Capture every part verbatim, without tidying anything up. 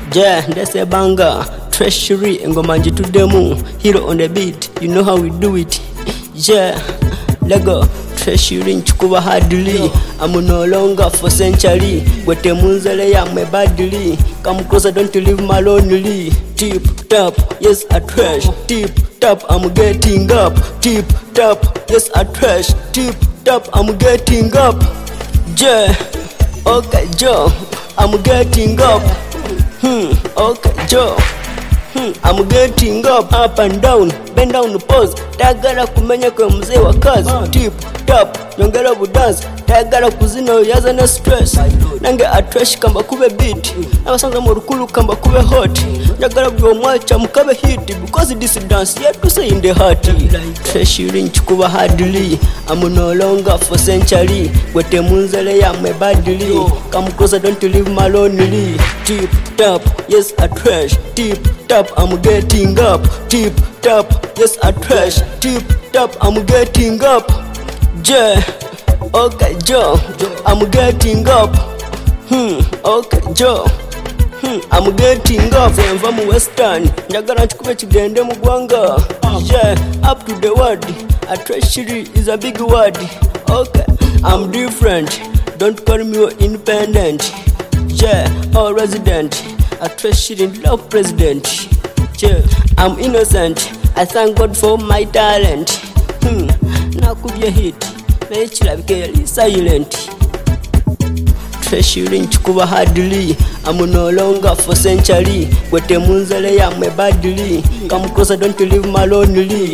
Yeah, that's a banger. Treasury ngoma njitudemu. Hero on the beat, you know how we do it. Yeah, Lego Treasury nchukuba hardly. I'm no longer for century. Gwete munzele ya me badly. Come closer, don't leave me lonely. Tip tap, yes I trash. Tip tap, I'm getting up. Tip tap, yes I trash. Tip tap, I'm getting up. Yeah, okay Joe, I'm getting up. Hmm, okay Joe. Hmm, I'm getting up, up and down, bend down the pose. Tagara kumenya kwa mzee wa kazi. Tip tap, nyongera budance. Tagara kuzino yaza na stress. Nange atrash kamba kube beat. Abasanza morukulu kamba kube hot. Nyagara bwa mwacha mukabe hit. Because this dance yet to say in the heart. Treasury nchukuba hardly. I'm no longer for century. Gwete munzele ya me badly. Come closer, don't leave me lonely. Tip tap, yes I trash. Tip tap, I'm getting up. Tip tap, yes I trash. Tip tap, I'm getting up. Yeah, okay Joe, I'm getting up. Hmm, okay Joe. Hmm, I'm getting up. Nva mu western, njagala nchukube kigende mu gwanga. Yeah, up to the word. A treasury is a big word. Okay, I'm different. Don't call me independent. Yeah, or resident. A treasury love president. Yeah, I'm innocent. I thank God for my talent. Hmm, now could you hit? Make like silent. Treasury nchukuba hardly. I'm no longer for century. Gwete munzele ya me badly. Come closer, don't leave me lonely.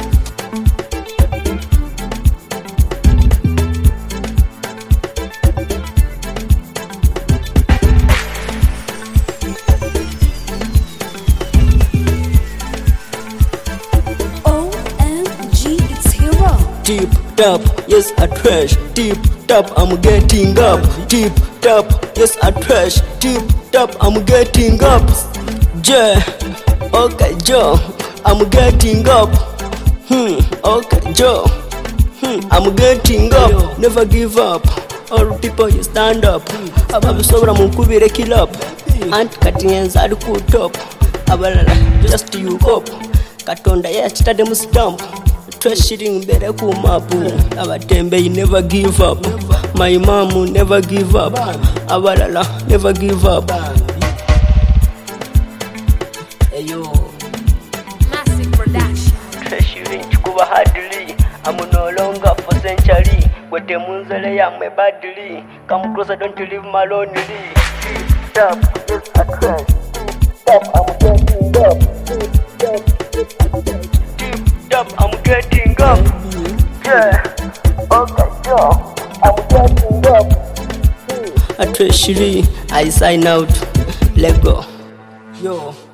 Tip tap, yes I trash. Tip tap, I'm getting up. Tip tap, yes I trash. Tip tap, I'm getting up. Yeah, okay Joe, I'm getting up. Hmm, okay Joe. Hmm, I'm getting up. Never give up. All people you stand up. Ababisobra munkubire kill up. And cutting ends are cool top. Abalala just you up. Katonda ya chitade mu stamp. Treasury mbere ku mapu. Abatembe you never give up. My mom never give up. Abalala never give up. Eyo Massive production. Treasury nchukuba hardly. I'm no longer for century. Gwete munzele ya me badly. Come closer, don't leave me lonely. Stop, yes I trash. Stop, I'm getting up. Stop, I'm getting up. Yeah, okay, Joe, I'm getting up. A treasury, I sign out. Lego, yo.